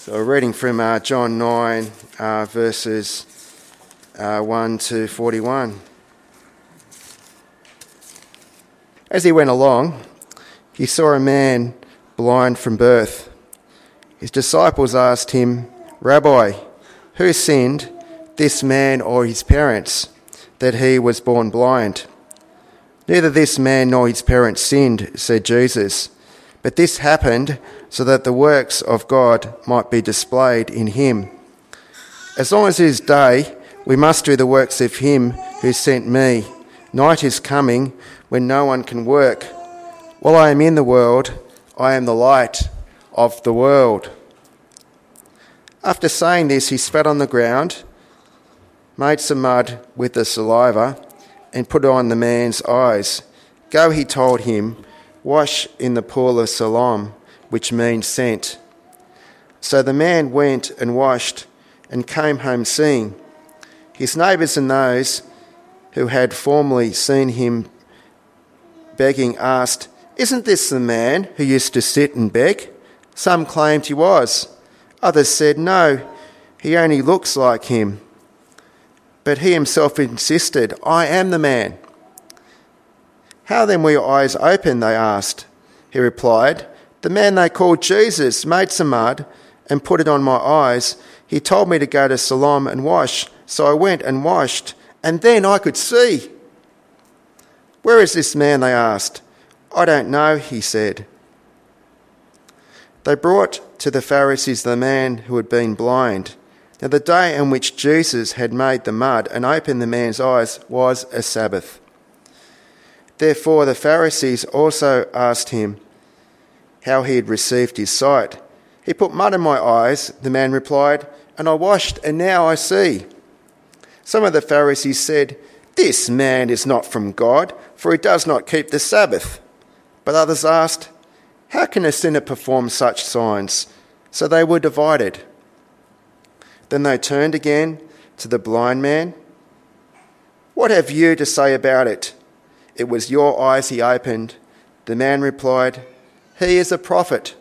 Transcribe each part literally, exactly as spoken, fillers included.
So we're reading from uh, John nine, uh, verses uh, one to forty-one. As he went along, he saw a man blind from birth. His disciples asked him, "Rabbi, who sinned, this man or his parents, that he was born blind?" "Neither this man nor his parents sinned," said Jesus, "but this happened so that the works of God might be displayed in him. As long as it is day, we must do the works of him who sent me. Night is coming when no one can work. While I am in the world, I am the light of the world." After saying this, he spat on the ground, made some mud with the saliva, and put it on the man's eyes. "Go," he told him, "wash in the pool of Siloam," which means sent. So the man went and washed and came home seeing. His neighbours and those who had formerly seen him begging asked, "Isn't this the man who used to sit and beg?" Some claimed he was. Others said, "No, he only looks like him." But he himself insisted, "I am the man." "How then were your eyes opened?" they asked. He replied, "The man they called Jesus made some mud and put it on my eyes. He told me to go to Siloam and wash, so I went and washed, and then I could see." "Where is this man?" they asked. "I don't know," he said. They brought to the Pharisees the man who had been blind. Now the day on which Jesus had made the mud and opened the man's eyes was a Sabbath. Therefore the Pharisees also asked him how he had received his sight. "He put mud in my eyes," the man replied, "and I washed, and now I see." Some of the Pharisees said, "This man is not from God, for he does not keep the Sabbath." But others asked, "How can a sinner perform such signs?" So they were divided. Then they turned again to the blind man. "What have you to say about it? It was your eyes he opened." The man replied, "He is a prophet."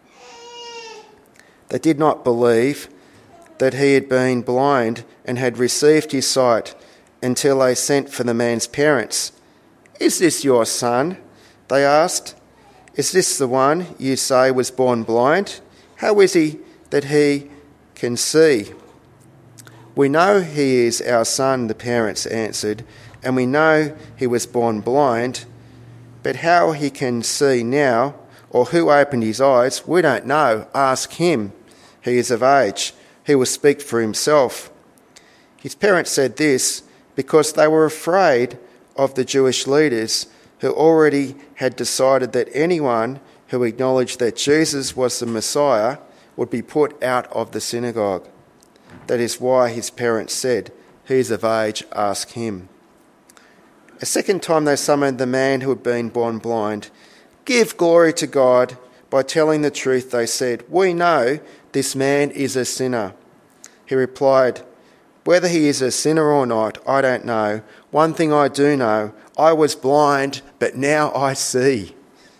They did not believe that he had been blind and had received his sight until they sent for the man's parents. "Is this your son?" they asked. "Is this the one you say was born blind? How is he that he can see?" "We know he is our son," the parents answered, "and we know he was born blind, but how he can see now, or who opened his eyes, we don't know. Ask him. He is of age. He will speak for himself." His parents said this because they were afraid of the Jewish leaders, who already had decided that anyone who acknowledged that Jesus was the Messiah would be put out of the synagogue. That is why his parents said, "He is of age, ask him." A second time they summoned the man who had been born blind. "Give glory to God by telling the truth," they said. "We know this man is a sinner." He replied, "Whether he is a sinner or not, I don't know. One thing I do know, I was blind, but now I see."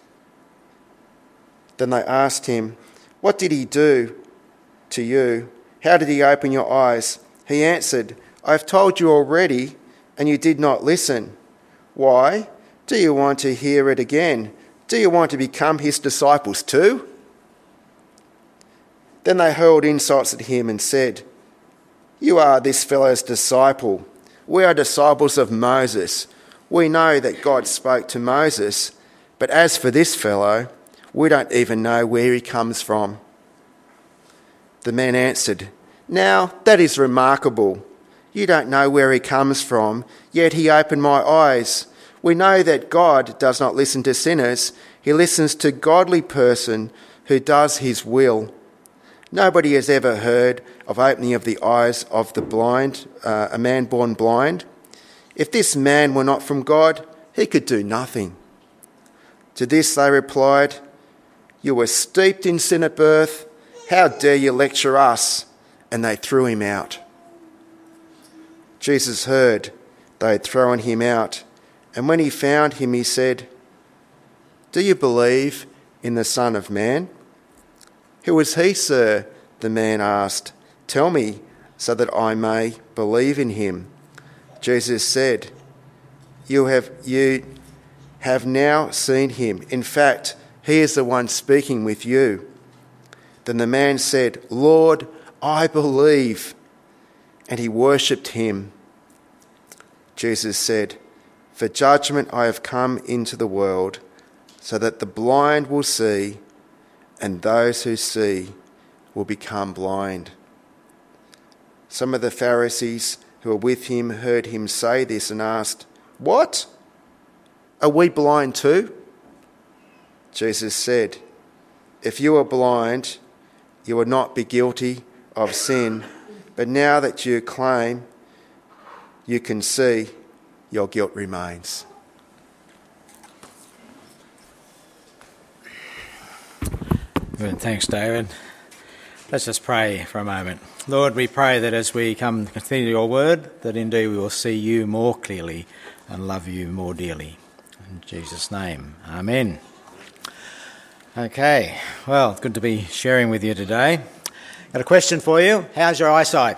Then they asked him, "What did he do to you? How did he open your eyes?" He answered, "I have told you already, and you did not listen. Why? Do you want to hear it again? Do you want to become his disciples too?" Then they hurled insults at him and said, "You are this fellow's disciple. We are disciples of Moses. We know that God spoke to Moses, but as for this fellow, we don't even know where he comes from." The man answered, "Now that is remarkable. You don't know where he comes from, yet he opened my eyes. We know that God does not listen to sinners. He listens to a godly person who does his will. Nobody has ever heard of opening of the eyes of the blind, uh, a man born blind. If this man were not from God, he could do nothing." To this they replied, "You were steeped in sin at birth. How dare you lecture us?" And they threw him out. Jesus heard they had thrown him out, and when he found him, he said, "Do you believe in the Son of Man?" "Who is he, sir?" the the man asked, "Tell me, so that I may believe in him." Jesus said, You have you have now seen him. In fact, he is the one speaking with you." Then the man said, "Lord, I believe." And he worshipped him. Jesus said, "For judgment I have come into the world, so that the blind will see, and those who see will become blind." Some of the Pharisees who were with him heard him say this and asked, "What? Are we blind too?" Jesus said, "If you are blind, you would not be guilty of sin, but now that you claim you can see, your guilt remains." Good, thanks, David. Let's just pray for a moment. Lord, we pray that as we come to continue your word, that indeed we will see you more clearly and love you more dearly. In Jesus' name, amen. Okay, well, good to be sharing with you today. Got a question for you. How's your eyesight?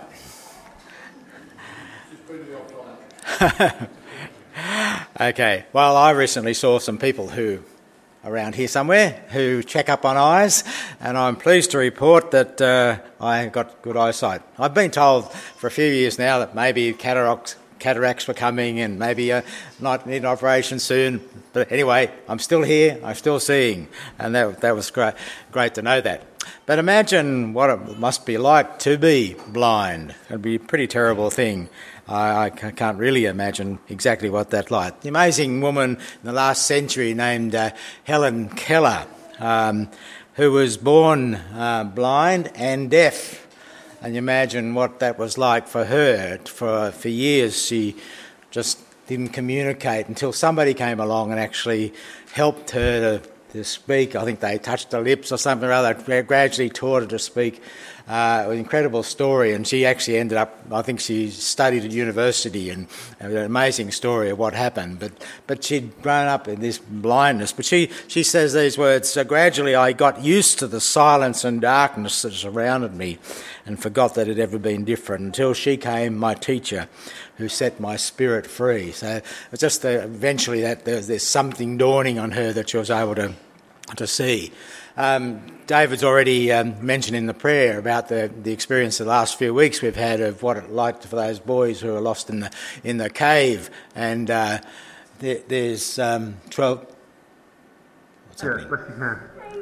Okay, well, I recently saw some people who around here somewhere who check up on eyes, and I'm pleased to report that uh, I got good eyesight. I've been told for a few years now that maybe cataracts, cataracts were coming and maybe I might need an operation soon. But anyway, I'm still here, I'm still seeing, and that that was great, great to know that. But imagine what it must be like to be blind. It'd be a pretty terrible thing. I, I can't really imagine exactly what that's like. The amazing woman in the last century named uh, Helen Keller, um, who was born uh, blind and deaf. And you imagine what that was like for her. For, for years she just didn't communicate until somebody came along and actually helped her to, to speak. I think they touched her lips or something or other, gradually taught her to speak. Uh, an incredible story, and she actually ended up, I think she studied at university, and an amazing story of what happened. But but she'd grown up in this blindness. But she, she says these words, "So gradually I got used to the silence and darkness that surrounded me and forgot that it had ever been different until she came, my teacher, who set my spirit free." So it's just uh, eventually that there's, there's something dawning on her that she was able to, to see. Um, David's already um, mentioned in the prayer about the, the experience the last few weeks we've had of what it like for those boys who are lost in the in the cave, and uh, there, there's um, twelve. What's yes, happening? but you can.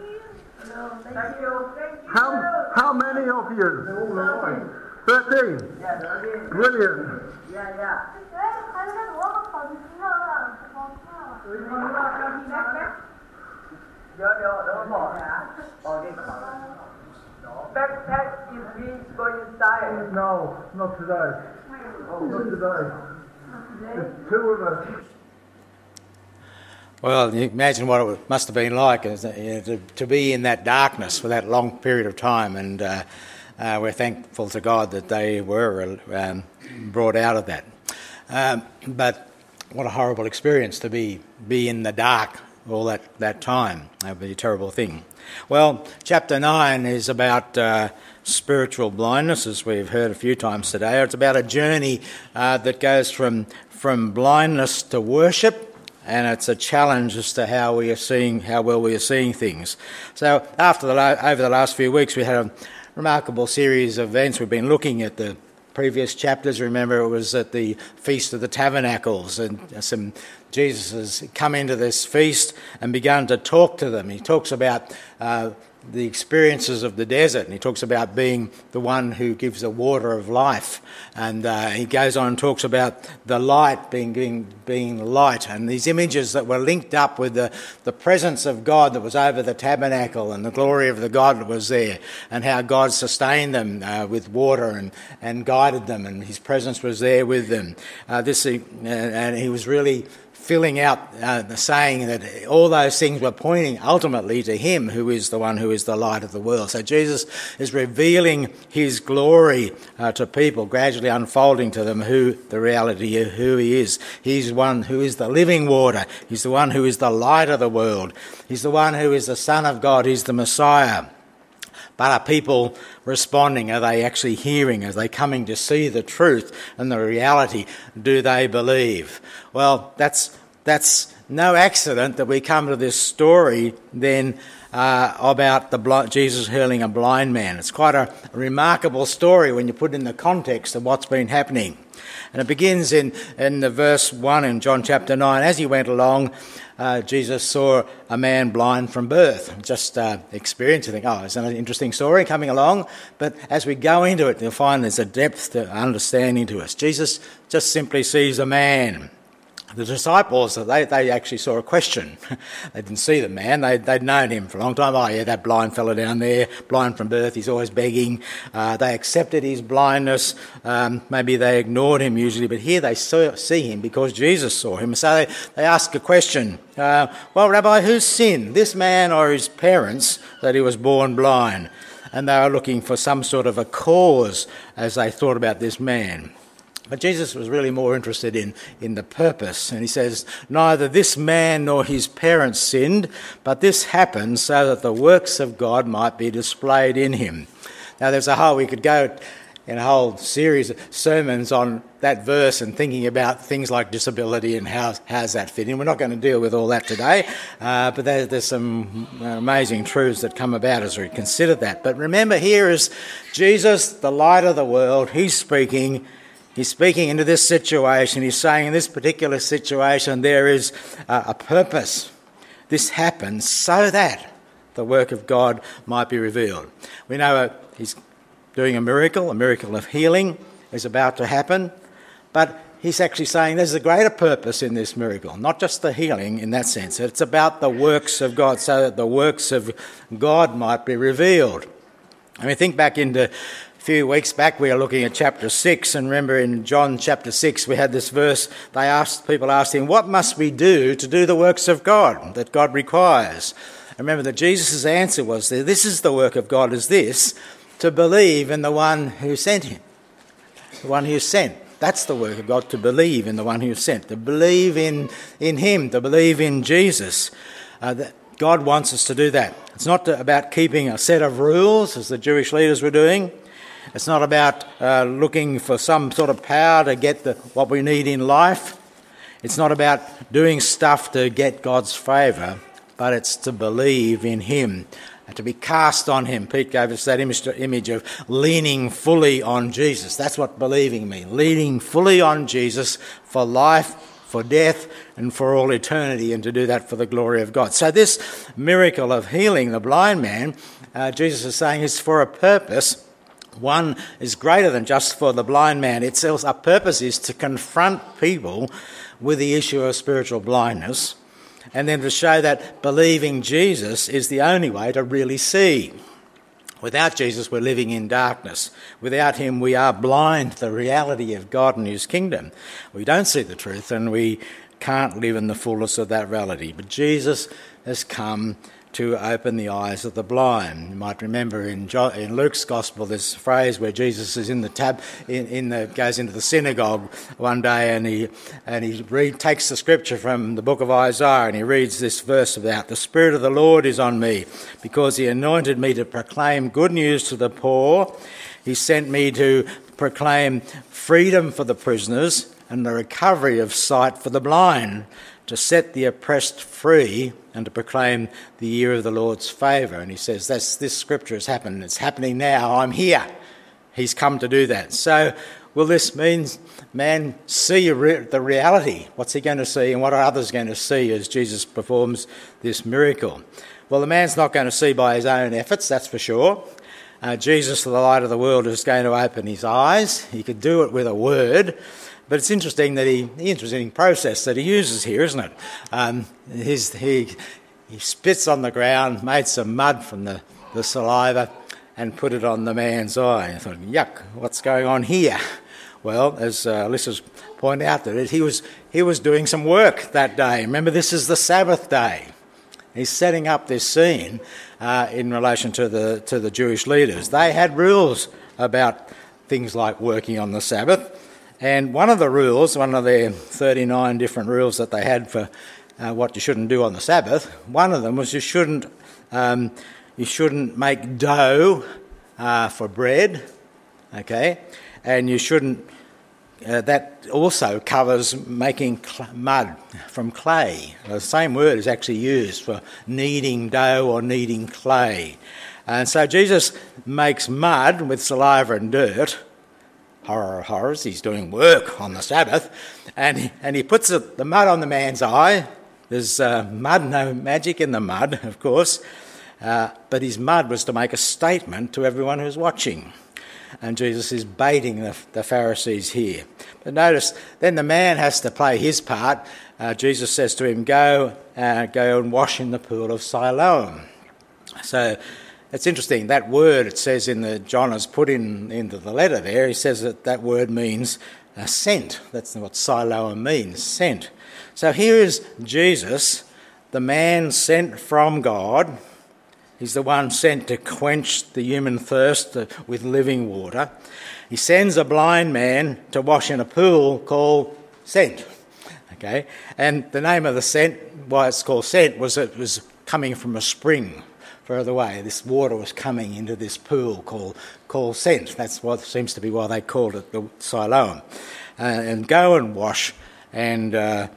How how many of you? Thirteen. Brilliant. Yeah, yeah. Backpack is we go inside. No, not today. Not today. There's two of us. Well, you imagine what it must have been like as, uh, to, to be in that darkness for that long period of time, and uh, uh, we're thankful to God that they were um, brought out of that. Um, but what a horrible experience to be be in the dark all that, that time. That would be a terrible thing. Well, chapter nine is about uh, spiritual blindness, as we've heard a few times today. It's about a journey uh, that goes from from blindness to worship, and it's a challenge as to how we are seeing, how well we are seeing things. So, after the over the last few weeks, we had a remarkable series of events. We've been looking at the previous chapters. Remember, it was at the Feast of the Tabernacles, and some Jesus has come into this feast and begun to talk to them. He talks about uh, the experiences of the desert, and he talks about being the one who gives the water of life, and uh, he goes on and talks about the light being, being being light, and these images that were linked up with the, the presence of God that was over the tabernacle and the glory of the God that was there, and how God sustained them uh, with water and, and guided them, and his presence was there with them. Uh, this uh, and he was really filling out uh, the saying that all those things were pointing ultimately to him, who is the one who is the light of the world. So Jesus is revealing his glory uh, to people, gradually unfolding to them who the reality of who he is. He's one who is the living water. He's the one who is the light of the world. He's the one who is the Son of God. He's the Messiah. But are people responding? Are they actually hearing? Are they coming to see the truth and the reality? Do they believe? Well, that's that's no accident that we come to this story then uh, about the bl- Jesus healing a blind man. It's quite a, a remarkable story when you put it in the context of what's been happening. And it begins in, in the verse one in John chapter nine. As he went along, uh, Jesus saw a man blind from birth. Just uh, experience, you think, oh, it's an interesting story coming along. But as we go into it, you'll find there's a depth to understanding to us. Jesus just simply sees a man. The disciples, they, they actually saw a question. They didn't see the man. They, they'd known him for a long time. Oh, yeah, that blind fella down there, blind from birth, he's always begging. Uh, they accepted his blindness. Um, maybe they ignored him usually, but here they saw, see him because Jesus saw him. So they, they ask a question. Uh, well, Rabbi, whose sin, this man or his parents, that he was born blind? And they were looking for some sort of a cause as they thought about this man. But Jesus was really more interested in, in the purpose. And he says, neither this man nor his parents sinned, but this happened so that the works of God might be displayed in him. Now there's a whole, we could go in a whole series of sermons on that verse and thinking about things like disability and how how's that fit in. We're not going to deal with all that today, uh, but there, there's some amazing truths that come about as we consider that. But remember, here is Jesus, the light of the world. He's speaking. He's speaking into this situation. He's saying in this particular situation there is uh, a purpose. This happens so that the work of God might be revealed. We know uh, he's doing a miracle, a miracle of healing is about to happen, but he's actually saying there's a greater purpose in this miracle, not just the healing in that sense. It's about the works of God, so that the works of God might be revealed. I mean, think back into a few weeks back, we were looking at chapter six, and remember in John chapter six, we had this verse. They asked, people asked him, what must we do to do the works of God that God requires? And remember that Jesus' answer was, this is the work of God, is this, to believe in the one who sent him. The one who sent. That's the work of God, to believe in the one who sent, to believe in, in him, to believe in Jesus. Uh, that God wants us to do that. It's not about keeping a set of rules, as the Jewish leaders were doing. It's not about uh, looking for some sort of power to get the, what we need in life. It's not about doing stuff to get God's favour, but it's to believe in him, and to be cast on him. Pete gave us that image, image of leaning fully on Jesus. That's what believing means, leaning fully on Jesus for life, for death, and for all eternity, and to do that for the glory of God. So this miracle of healing the blind man, uh, Jesus is saying, is for a purpose. One is greater than just for the blind man. Its our purpose is to confront people with the issue of spiritual blindness, and then to show that believing Jesus is the only way to really see. Without Jesus, we're living in darkness. Without him, we are blind to the reality of God and his kingdom. We don't see the truth, and we can't live in the fullness of that reality. But Jesus has come to open the eyes of the blind. You might remember in, John, in Luke's Gospel this phrase where Jesus is in the tab, in, in the goes into the synagogue one day, and he and he read, takes the scripture from the book of Isaiah, and he reads this verse about the Spirit of the Lord is on me, because he anointed me to proclaim good news to the poor. He sent me to proclaim freedom for the prisoners and the recovery of sight for the blind, to set the oppressed free, and to proclaim the year of the Lord's favour. And he says, that's, this scripture has happened. It's happening now. I'm here. He's come to do that. So will this mean man see the reality? What's he going to see, and what are others going to see as Jesus performs this miracle? Well, the man's not going to see by his own efforts, that's for sure. Uh, Jesus, the light of the world, is going to open his eyes. He could do it with a word. But it's interesting that he, the interesting process that he uses here, isn't it? Um, his, he, he spits on the ground, made some mud from the, the saliva, and put it on the man's eye. I thought, yuck, what's going on here? Well, as uh, Alyssa's pointed out, that he was he was doing some work that day. Remember, this is the Sabbath day. He's setting up this scene uh, in relation to the to the Jewish leaders. They had rules about things like working on the Sabbath. And one of the rules, one of their thirty-nine different rules that they had for uh, what you shouldn't do on the Sabbath, one of them was you shouldn't um, You shouldn't make dough uh, for bread, okay? And you shouldn't, uh, that also covers making cl- mud from clay. The same word is actually used for kneading dough or kneading clay. And so Jesus makes mud with saliva and dirt. Horror of horrors, he's doing work on the Sabbath. And he, and he puts the, the mud on the man's eye. There's uh, mud, no magic in the mud, of course. Uh, but his mud was to make a statement to everyone who's watching. And Jesus is baiting the, the Pharisees here. But notice, then the man has to play his part. Uh, Jesus says to him, go, uh, go and wash in the pool of Siloam. So it's interesting, that word it says in the, John has put in into the letter there, he says that that word means uh, sent. That's what Siloam means, sent. So here is Jesus, the man sent from God. He's the one sent to quench the human thirst with living water. He sends a blind man to wash in a pool called Sent. Okay, and the name of the Sent, why it's called Sent, was it was coming from a spring further away. This water was coming into this pool called called Sent. That's what seems to be why they called it the Siloam. Uh, and go and wash, and uh,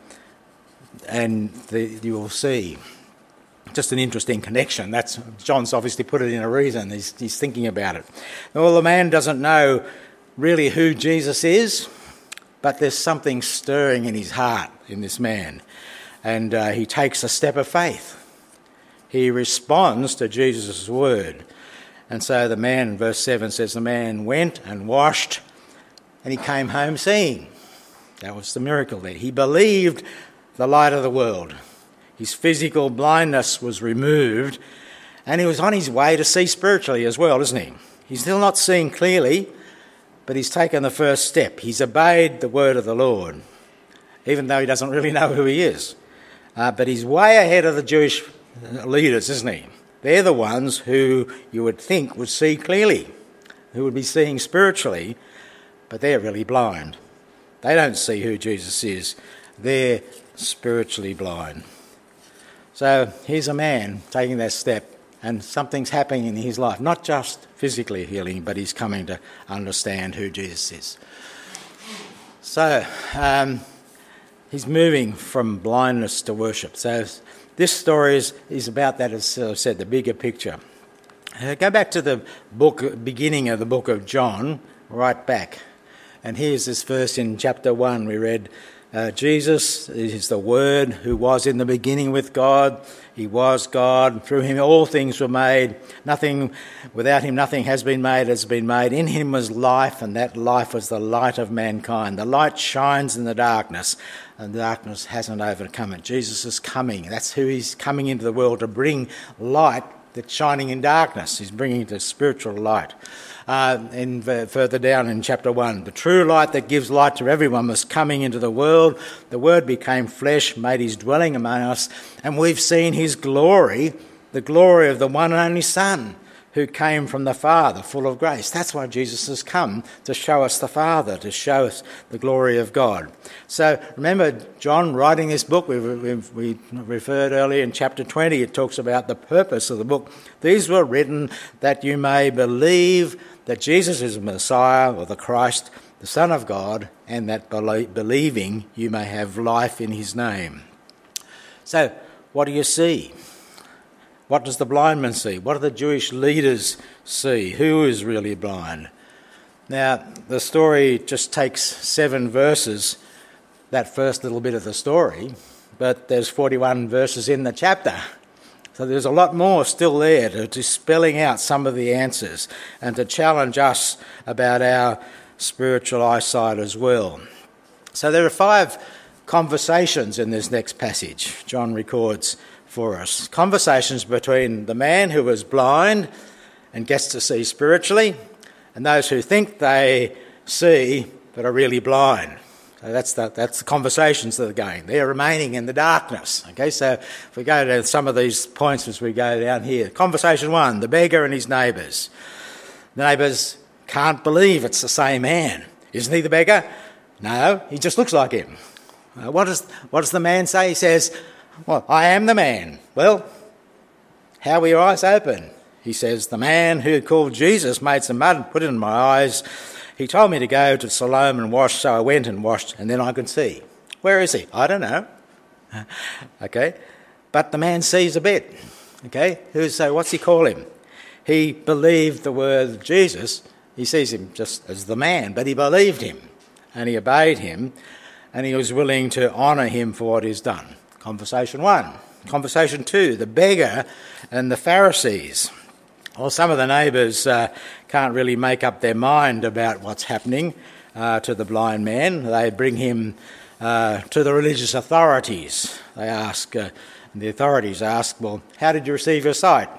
and the, you will see. Just an interesting connection. That's John's obviously put it in a reason. He's, he's thinking about it. Well, the man doesn't know really who Jesus is, but there's something stirring in his heart in this man, and uh, he takes a step of faith. He responds to Jesus' word. And so the man, verse seven says, the man went and washed, and he came home seeing. That was the miracle there. He believed the light of the world. His physical blindness was removed, and he was on his way to see spiritually as well, isn't he? He's still not seeing clearly, but he's taken the first step. He's obeyed the word of the Lord, even though he doesn't really know who he is. Uh, but he's way ahead of the Jewish leaders, isn't he? They're the ones who you would think would see clearly, who would be seeing spiritually, but they're really blind. They don't see who Jesus is. They're spiritually blind. So here's a man taking that step, and something's happening in his life, not just physically healing, but he's coming to understand who Jesus is. So um, he's moving from blindness to worship. So this story is, is about that, as I said, the bigger picture. Uh, go back to the book, beginning of the book of John, right back. And here's this verse in chapter one we read. Uh, Jesus is the Word who was in the beginning with God. He was God. Through him all things were made. Nothing, without him nothing has been made has been made. In him was life, and that life was the light of mankind. The light shines in the darkness, and the darkness hasn't overcome it. Jesus is coming. That's who he's coming into the world, to bring light that's shining in darkness. He's bringing the spiritual light. Uh, and uh, further down in chapter one, the true light that gives light to everyone was coming into the world. The Word became flesh, made his dwelling among us, and we've seen his glory, the glory of the one and only Son, who came from the Father, full of grace. That's why Jesus has come, to show us the Father, to show us the glory of God. So remember, John writing this book, we, we, we referred earlier in chapter twenty, it talks about the purpose of the book. These were written that you may believe that Jesus is the Messiah, or the Christ, the Son of God, and that believing you may have life in his name. So, what do you see? What does the blind man see? What do the Jewish leaders see? Who is really blind? Now, the story just takes seven verses, that first little bit of the story, but there's forty-one verses in the chapter. So there's a lot more still there to, to spelling out some of the answers and to challenge us about our spiritual eyesight as well. So there are five conversations in this next passage John records for us. Conversations between the man who was blind and gets to see spiritually, and those who think they see but are really blind. So that's the, that's the conversations that are going. They're remaining in the darkness. Okay, so if we go to some of these points as we go down here. Conversation one, the beggar and his neighbours. The neighbours can't believe it's the same man. Isn't he the beggar? No, he just looks like him. Uh, what, does, what does the man say? He says, well, I am the man. Well, how were your eyes open? He says, the man who called Jesus made some mud and put it in my eyes. He told me to go to Siloam and wash, so I went and washed, and then I could see. Where is he? I don't know. Okay, but the man sees a bit. Okay, who's so? What's he call him? He believed the word of Jesus. He sees him just as the man, but he believed him, and he obeyed him, and he was willing to honour him for what he's done. Conversation one. Conversation two, the beggar and the Pharisees. Well, some of the neighbours uh, can't really make up their mind about what's happening uh, to the blind man. They bring him uh, to the religious authorities. They ask, uh, the authorities ask, well, how did you receive your sight?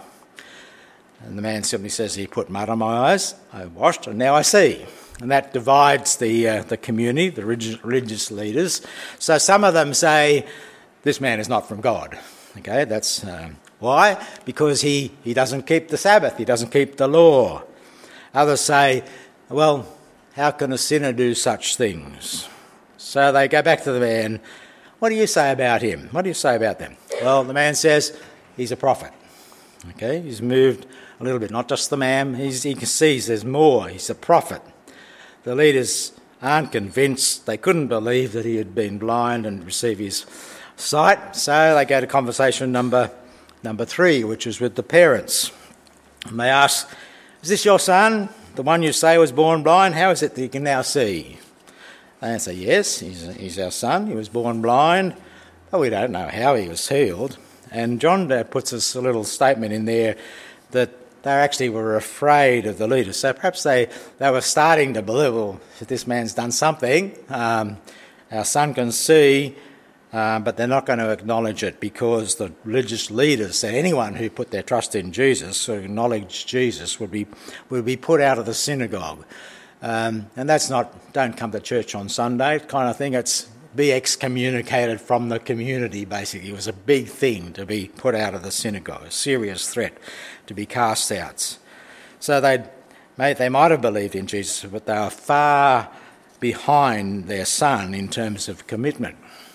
And the man simply says, he put mud on my eyes, I washed, and now I see. And that divides the uh, the community, the religious, religious leaders. So some of them say, this man is not from God. Okay, that's um, why? Because he, he doesn't keep the Sabbath, he doesn't keep the law. Others say, well, how can a sinner do such things? So they go back to the man, what do you say about him? What do you say about them? Well, the man says, he's a prophet. Okay, he's moved a little bit, not just the man, he's, he sees there's more, he's a prophet. The leaders aren't convinced, they couldn't believe that he had been blind and received his sight, so they go to conversation number number three, which is with the parents. And they ask, is this your son, the one you say was born blind? How is it that you can now see? They answer, yes, he's, he's our son, he was born blind, but we don't know how he was healed. And John uh, puts us a little statement in there that they actually were afraid of the leaders. So perhaps they, they were starting to believe, well, this man's done something, um, our son can see, uh, but they're not going to acknowledge it because the religious leaders said anyone who put their trust in Jesus or acknowledged Jesus would be would be put out of the synagogue. Um, and that's not, don't come to church on Sunday kind of thing. It's be excommunicated from the community, basically. It was a big thing to be put out of the synagogue, a serious threat to be cast out. So they they might have believed in Jesus, but they were far behind their son in terms of commitment.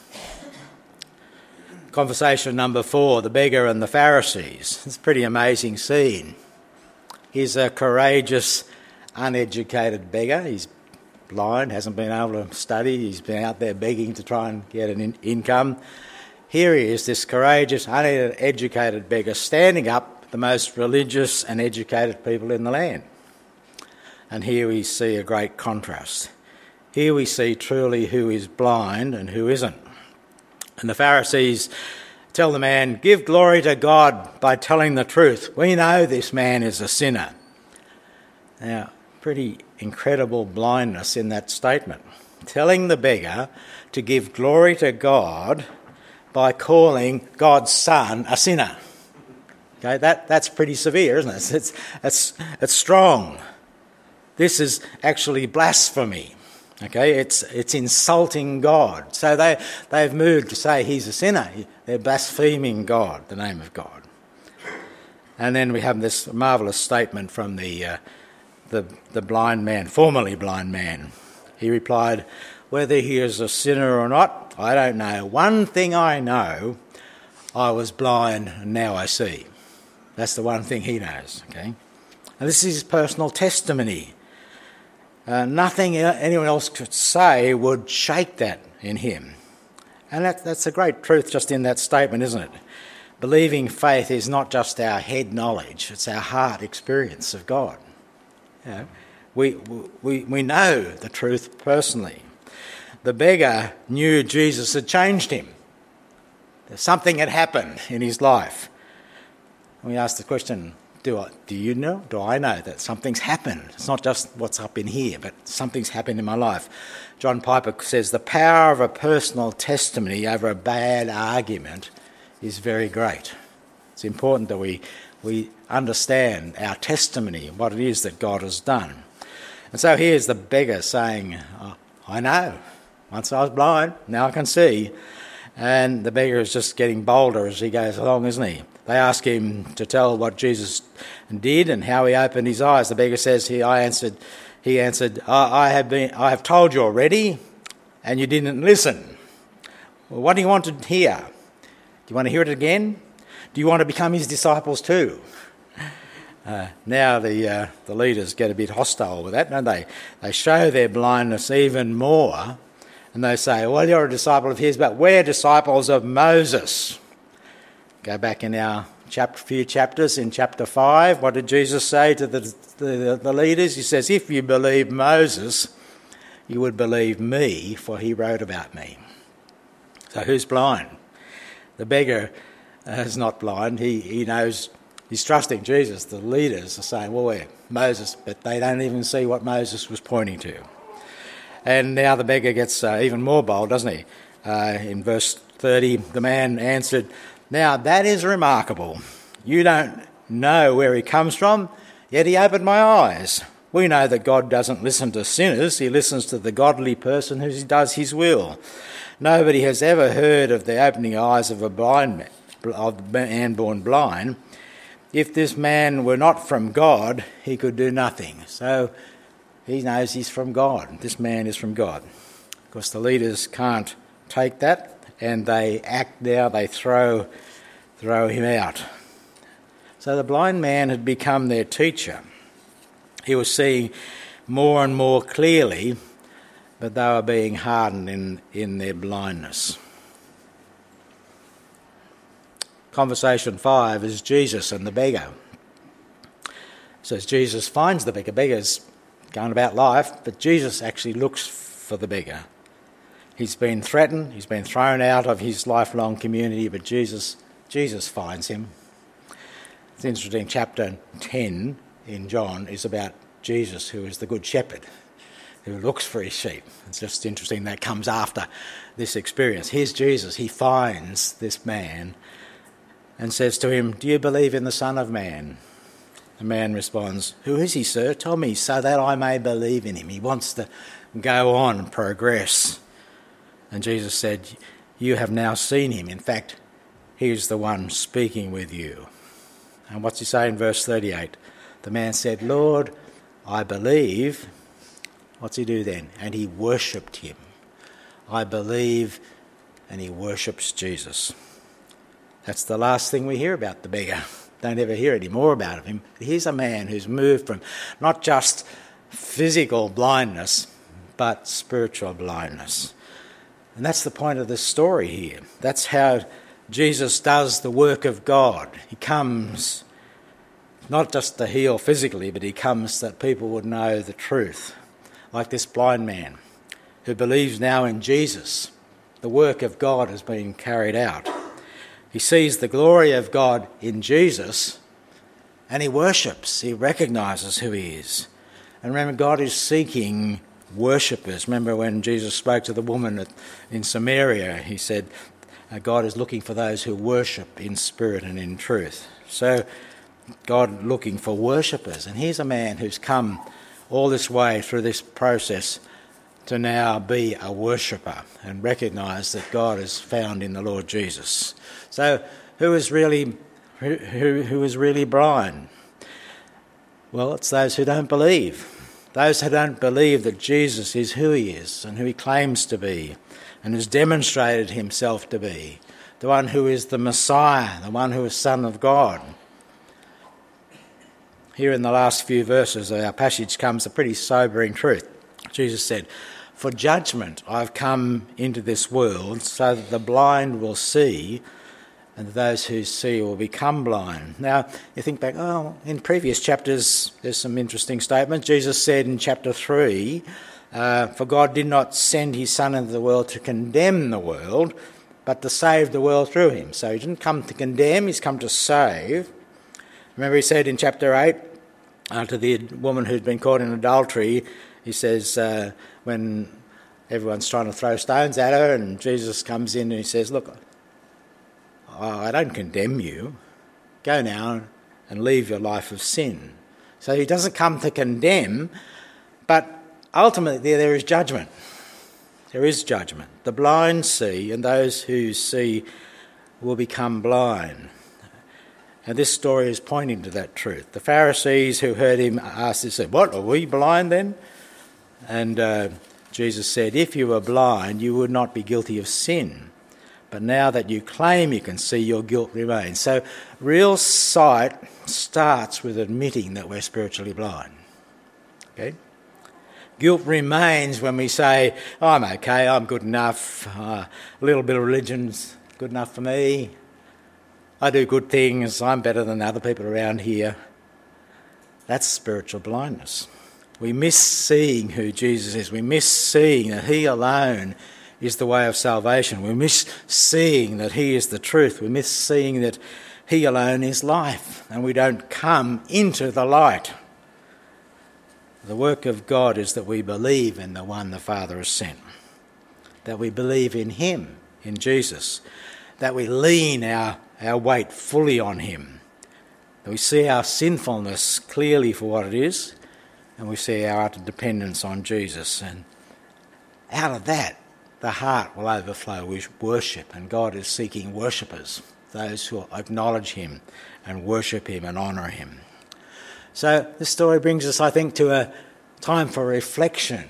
Conversation number four, the beggar and the Pharisees. It's a pretty amazing scene. He's a courageous, uneducated beggar. He's blind, hasn't been able to study. He's been out there begging to try and get an in- income. Here he is, this courageous, uneducated beggar, standing up the most religious and educated people in the land. And here we see a great contrast. Here we see truly who is blind and who isn't. And the Pharisees tell the man, give glory to God by telling the truth. We know this man is a sinner. Now, pretty incredible blindness in that statement. Telling the beggar to give glory to God by calling God's son a sinner. Okay, that, that's pretty severe, isn't it? It's, it's, it's strong. This is actually blasphemy. Okay, it's it's insulting God. So they, they've moved to say he's a sinner. They're blaspheming God, the name of God. And then we have this marvellous statement from the, uh, the, the blind man, formerly blind man. He replied, whether he is a sinner or not, I don't know. One thing I know, I was blind and now I see. That's the one thing he knows, okay? And this is his personal testimony. Uh, nothing anyone else could say would shake that in him. And that, that's a great truth just in that statement, isn't it? Believing faith is not just our head knowledge, it's our heart experience of God. You know, we, we, we know the truth personally. The beggar knew Jesus had changed him. Something had happened in his life. And we asked the question, Do, I, do you know, do I know that something's happened? It's not just what's up in here, but something's happened in my life. John Piper says, the power of a personal testimony over a bad argument is very great. It's important that we, we understand our testimony, what it is that God has done. And so here's the beggar saying, oh, I know, once I was blind, now I can see. And the beggar is just getting bolder as he goes along, isn't he? They ask him to tell what Jesus did and how he opened his eyes. The beggar says, "He, I answered, he answered, I, I have been, I have told you already, and you didn't listen. Well, what do you want to hear? Do you want to hear it again? Do you want to become his disciples too?" Uh, now the uh, the leaders get a bit hostile with that, don't they? They show their blindness even more, and they say, well, you're a disciple of his, but we're disciples of Moses. Go back in our chapter, few chapters, in chapter five, what did Jesus say to the, the, the leaders? He says, if you believe Moses, you would believe me, for he wrote about me. So who's blind? The beggar is not blind. He, he knows... He's trusting Jesus. The leaders are saying, well, we're Moses, but they don't even see what Moses was pointing to. And now the beggar gets uh, even more bold, doesn't he? Uh, in verse thirty, the man answered, now that is remarkable. You don't know where he comes from, yet he opened my eyes. We know that God doesn't listen to sinners. He listens to the godly person who does his will. Nobody has ever heard of the opening eyes of a blind man, of a man born blind. If this man were not from God, he could do nothing. So he knows he's from God. This man is from God. Of course, the leaders can't take that, and they act now, they throw, throw him out. So the blind man had become their teacher. He was seeing more and more clearly, but they were being hardened in, in their blindness. Conversation five is Jesus and the beggar. So as Jesus finds the beggar, beggar's going about life, but Jesus actually looks for the beggar. He's been threatened, he's been thrown out of his lifelong community, but Jesus, Jesus finds him. It's interesting, chapter ten in John is about Jesus, who is the good shepherd, who looks for his sheep. It's just interesting that comes after this experience. Here's Jesus, he finds this man and says to him, do you believe in the Son of Man? The man responds, who is he, sir? Tell me so that I may believe in him. He wants to go on and progress. And Jesus said, you have now seen him. In fact, he is the one speaking with you. And what's he say in verse thirty-eight? The man said, Lord, I believe. What's he do then? And he worshipped him. I believe, and he worships Jesus. That's the last thing we hear about the beggar. Don't ever hear any more about him. Here's a man who's moved from not just physical blindness, but spiritual blindness. And that's the point of this story here. That's how Jesus does the work of God. He comes not just to heal physically, but he comes that people would know the truth. Like this blind man who believes now in Jesus. The work of God has been carried out. He sees the glory of God in Jesus and he worships. He recognises who he is. And remember, God is seeking worshippers. Remember when Jesus spoke to the woman in Samaria, he said, God is looking for those who worship in spirit and in truth. So God looking for worshippers. And here's a man who's come all this way through this process to now be a worshipper and recognise that God is found in the Lord Jesus. So who is really who, who, who is really blind? Well, it's those who don't believe. Those who don't believe that Jesus is who he is and who he claims to be and has demonstrated himself to be. The one who is the Messiah, the one who is Son of God. Here in the last few verses of our passage comes a pretty sobering truth. Jesus said, for judgment I've come into this world so that the blind will see and those who see will become blind. Now, you think back, oh, in previous chapters there's some interesting statements. Jesus said in chapter three, uh, for God did not send his Son into the world to condemn the world, but to save the world through him. So he didn't come to condemn, he's come to save. Remember he said in chapter eight, uh, to the woman who'd been caught in adultery, he says, uh, when everyone's trying to throw stones at her and Jesus comes in and he says, look, I don't condemn you. Go now and leave your life of sin. So he doesn't come to condemn, but ultimately there is judgment. There is judgment. The blind see, and those who see will become blind. And this story is pointing to that truth. The Pharisees who heard him ask this said, what, are we blind then? And uh, Jesus said, if you were blind, you would not be guilty of sin. But now that you claim you can see, your guilt remains. So real sight starts with admitting that we're spiritually blind. Okay? Guilt remains when we say, oh, I'm okay, I'm good enough, uh, a little bit of religion's good enough for me, I do good things, I'm better than other people around here. That's spiritual blindness. We miss seeing who Jesus is. We miss seeing that he alone is the way of salvation. We miss seeing that he is the truth. We miss seeing that he alone is life, and we don't come into the light. The work of God is that we believe in the one the Father has sent, that we believe in him, in Jesus, that we lean our, our weight fully on him, that we see our sinfulness clearly for what it is, and we see our utter dependence on Jesus. And out of that, the heart will overflow with worship, and God is seeking worshippers, those who acknowledge him and worship him and honour him. So this story brings us, I think, to a time for reflection.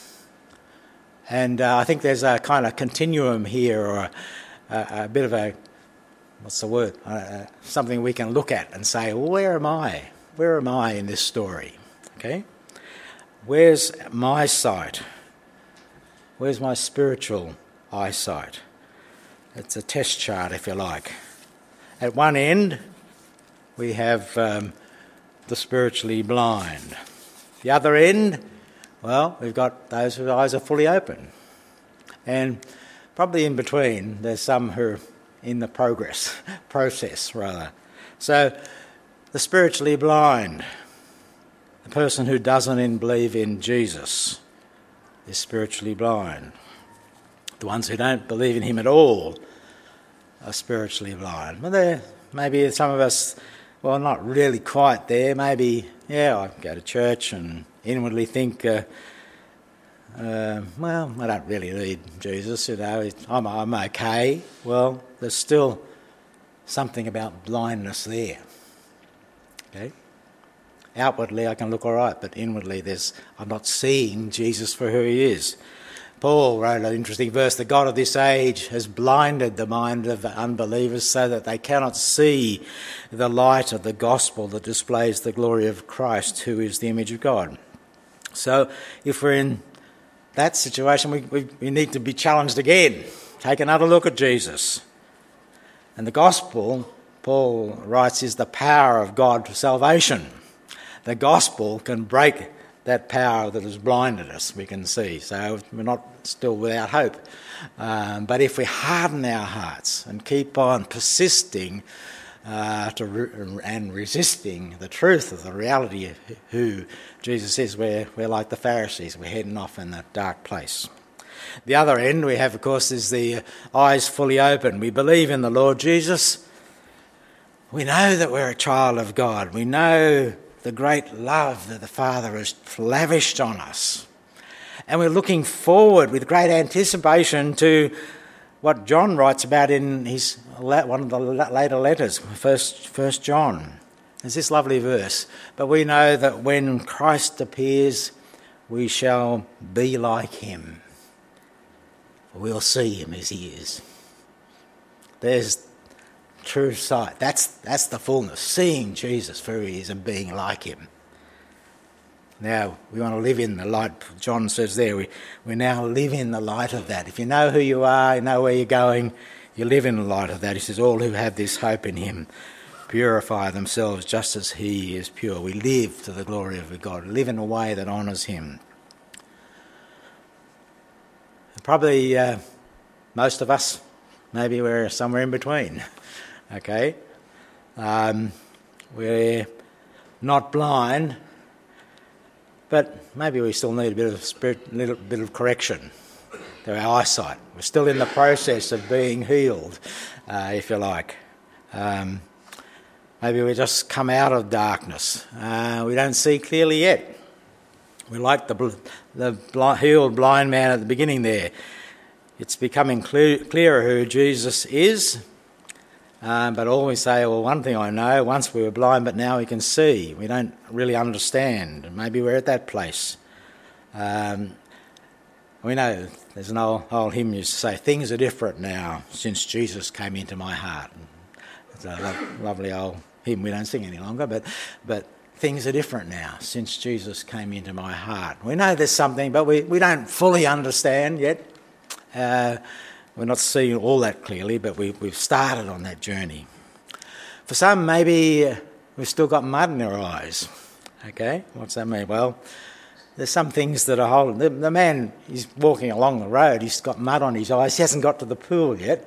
And uh, I think there's a kind of continuum here, or a, a, a bit of a, what's the word, uh, something we can look at and say, well, where am I? Where am I in this story? Okay? Where's my sight? Where's my spiritual eyesight? It's a test chart, if you like. At one end, we have um, the spiritually blind. The other end, well, we've got those whose eyes are fully open. And probably in between, there's some who are in the progress, process rather. So, the spiritually blind, the person who doesn't believe in Jesus, is spiritually blind. The ones who don't believe in him at all are spiritually blind. Well, there, maybe some of us, well, not really quite there. Maybe, yeah, I go to church and inwardly think, uh, uh, well, I don't really need Jesus, you know, I'm, I'm okay. Well, there's still something about blindness there. Okay? Outwardly, I can look all right, but inwardly, there's I'm not seeing Jesus for who he is. Paul wrote an interesting verse, the God of this age has blinded the mind of unbelievers so that they cannot see the light of the gospel that displays the glory of Christ, who is the image of God. So if we're in that situation, we, we, we need to be challenged again. Take another look at Jesus. And the gospel, Paul writes, is the power of God for salvation. The gospel can break that power that has blinded us, we can see. So we're not still without hope. Um, but if we harden our hearts and keep on persisting uh, to re- and resisting the truth of the reality of who Jesus is, we're, we're like the Pharisees. We're heading off in that dark place. The other end we have, of course, is the eyes fully open. We believe in the Lord Jesus. We know that we're a child of God. We know the great love that the Father has lavished on us. And we're looking forward with great anticipation to what John writes about in his one of the later letters, First, First John. There's this lovely verse. But we know that when Christ appears, we shall be like him. We'll see him as he is. There's true sight. That's that's the fullness, seeing Jesus for who he is and being like him. Now, we want to live in the light. John says there, we, we now live in the light of that. If you know who you are, you know where you're going, you live in the light of that. He says, all who have this hope in him purify themselves just as he is pure. We live to the glory of God. We live in a way that honours him. Probably uh, most of us, maybe we're somewhere in between. Okay, um, we're not blind, but maybe we still need a bit of spirit, little bit of correction to our eyesight. We're still in the process of being healed, uh, if you like. Um, maybe we just come out of darkness. Uh, we don't see clearly yet. We like the the blind, healed blind man at the beginning there. It's becoming clear, clearer who Jesus is. Um, but all we say, well, one thing I know, once we were blind, but now we can see. We don't really understand. Maybe we're at that place. Um, we know there's an old, old hymn used to say, things are different now since Jesus came into my heart. It's a lo- lovely old hymn we don't sing any longer, but but things are different now since Jesus came into my heart. We know there's something, but we, we don't fully understand yet. Uh, we're not seeing all that clearly, but we, we've started on that journey. For some, maybe uh, we've still got mud in our eyes. Okay, what's that mean? Well, there's some things that are holding. The, the man, he's walking along the road, he's got mud on his eyes, he hasn't got to the pool yet.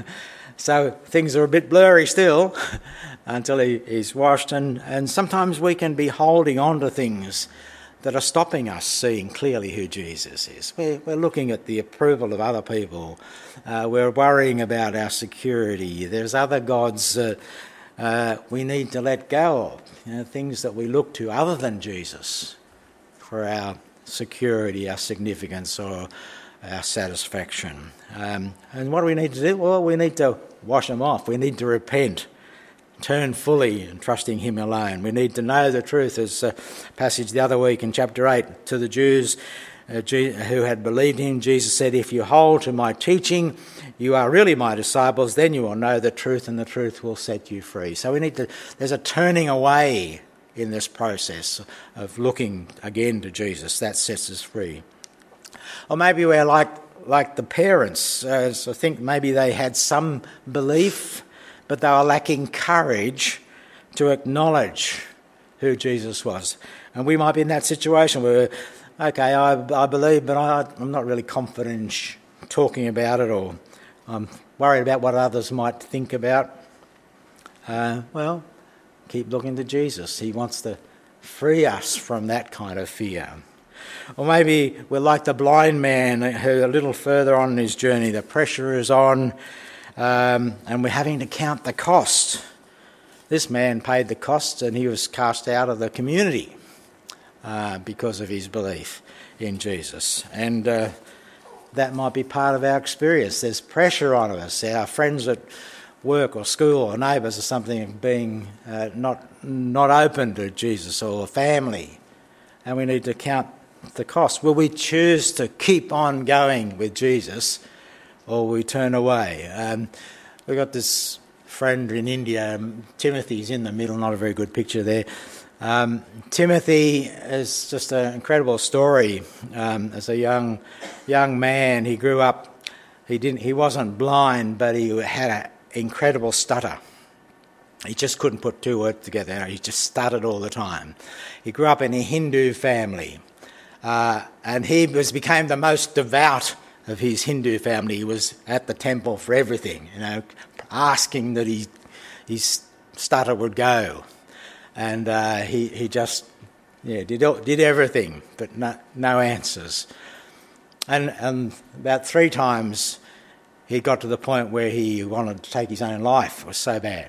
So things are a bit blurry still until he, he's washed. And, and sometimes we can be holding on to things that are stopping us seeing clearly who Jesus is. We're, we're looking at the approval of other people. Uh, we're worrying about our security. There's other gods that uh, we need to let go of, you know, things that we look to other than Jesus for our security, our significance, or our satisfaction. Um, and what do we need to do? Well, we need to wash them off. We need to repent, turn fully and trusting him alone. We need to know the truth, as a passage the other week in chapter eight, to the Jews uh, who had believed him, Jesus said, if you hold to my teaching, you are really my disciples, then you will know the truth and the truth will set you free. So we need to, there's a turning away in this process of looking again to Jesus. That sets us free. Or maybe we're like like the parents. Uh, so I think maybe they had some belief, but they were lacking courage to acknowledge who Jesus was. And we might be in that situation where, okay, I, I believe, but I, I'm not really confident in sh- talking about it, or I'm worried about what others might think about. Uh, well, keep looking to Jesus. He wants to free us from that kind of fear. Or maybe we're like the blind man who a little further on in his journey, the pressure is on, um, and we're having to count the cost. This man paid the cost and he was cast out of the community uh, because of his belief in Jesus. And uh, that might be part of our experience. There's pressure on us. Our friends at work or school or neighbours or something being uh, not not open to Jesus, or family, and we need to count the cost. Will we choose to keep on going with Jesus, or will we turn away? Um, we've got this friend in India, um, Timothy's in the middle, not a very good picture there. Um, Timothy is just an incredible story. Um, as a young young man, he grew up. He didn't. He wasn't blind, but he had an incredible stutter. He just couldn't put two words together. He just stuttered all the time. He grew up in a Hindu family. Uh, and he was became the most devout of his Hindu family. He was at the temple for everything, you know, asking that he, his stutter would go. And uh, he, he just yeah, did did everything, but no, no answers. And, and about three times he got to the point where he wanted to take his own life. It was so bad.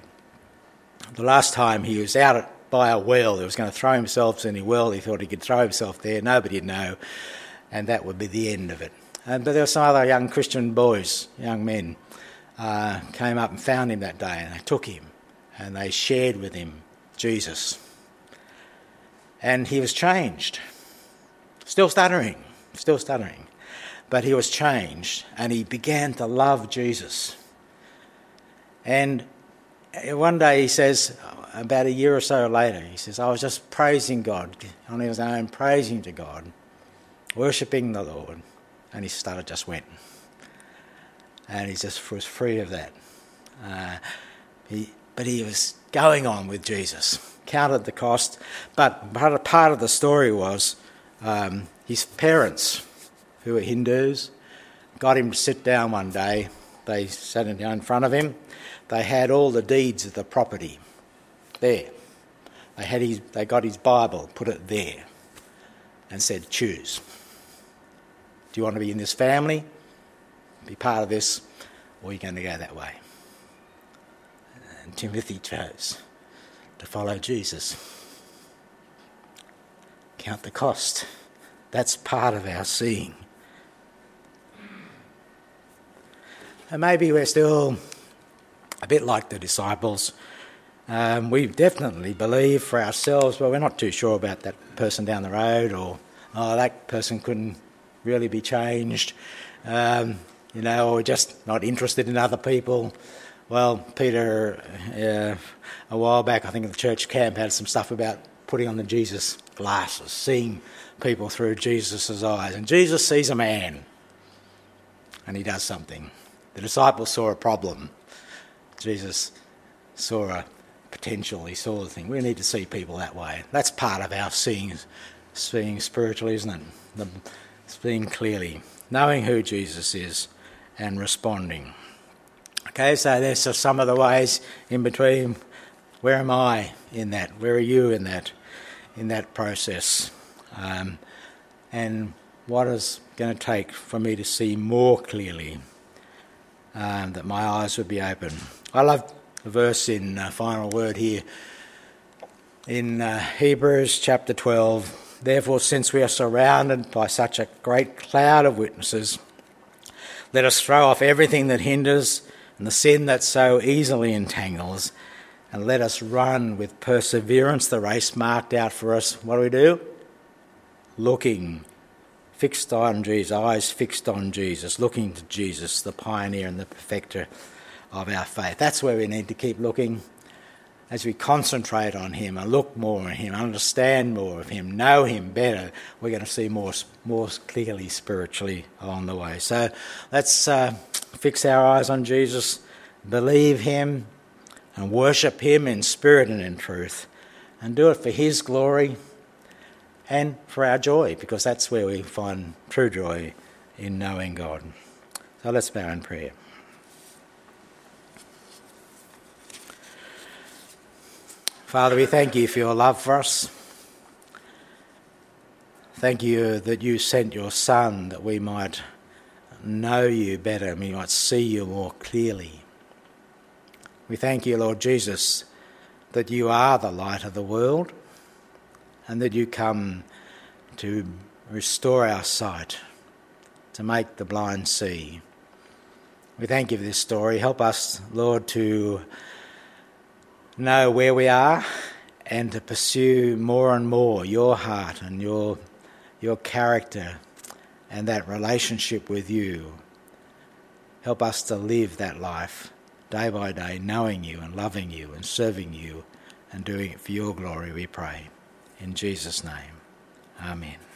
The last time he was out at by a well. He was going to throw himself in a well. He thought he could throw himself there. Nobody would know. And that would be the end of it. And, but there were some other young Christian boys, young men, uh, came up and found him that day, and they took him and they shared with him Jesus. And he was changed. Still stuttering, still stuttering. But he was changed, and he began to love Jesus. And one day he says, about a year or so later, he says, I was just praising God on his own, praising to God, worshipping the Lord, and his stutter just went. And he just was free of that. Uh, he, but he was going on with Jesus, counted the cost. But part of, part of the story was um, his parents, who were Hindus, got him to sit down one day. They sat him down in front of him. They had all the deeds of the property there. They had his, they got his Bible, put it there, and said, choose. Do you want to be in this family, be part of this, or are you going to go that way? And Timothy chose to follow Jesus. Count the cost. That's part of our seeing. And maybe we're still a bit like the disciples. Um, we definitely believe for ourselves, but we're not too sure about that person down the road, or, oh, that person couldn't really be changed, um, you know, or we're just not interested in other people. Well, Peter, uh, a while back, I think at the church camp, had some stuff about putting on the Jesus glasses, seeing people through Jesus' eyes. And Jesus sees a man, and he does something. The disciples saw a problem. Jesus saw a potential. He saw the thing. We need to see people that way. That's part of our seeing, seeing spiritually, isn't it? The, seeing clearly, knowing who Jesus is, and responding. Okay, so there's some of the ways in between. Where am I in that? Where are you in that? In that process, um, and what is going to take for me to see more clearly, um, that my eyes would be open. I love the verse in uh, final word here in uh, Hebrews chapter twelve. Therefore, since we are surrounded by such a great cloud of witnesses, let us throw off everything that hinders and the sin that so easily entangles, and let us run with perseverance the race marked out for us. What do we do? Looking, fixed on Jesus, eyes fixed on Jesus, looking to Jesus, the pioneer and the perfecter of our faith. That's where we need to keep looking. As we concentrate on him and look more at him, understand more of him, know him better, we're going to see more more clearly spiritually along the way. So let's uh, fix our eyes on Jesus, believe him, and worship him in spirit and in truth, and do it for his glory and for our joy, because that's where we find true joy, in knowing God. So let's bow in prayer. Father, we thank you for your love for us. Thank you that you sent your Son that we might know you better and we might see you more clearly. We thank you, Lord Jesus, that you are the light of the world and that you come to restore our sight, to make the blind see. We thank you for this story. Help us, Lord, to know where we are and to pursue more and more your heart and your your character and that relationship with you. Help us to live that life day by day, knowing you and loving you and serving you and doing it for your glory, we pray. In Jesus' name, amen.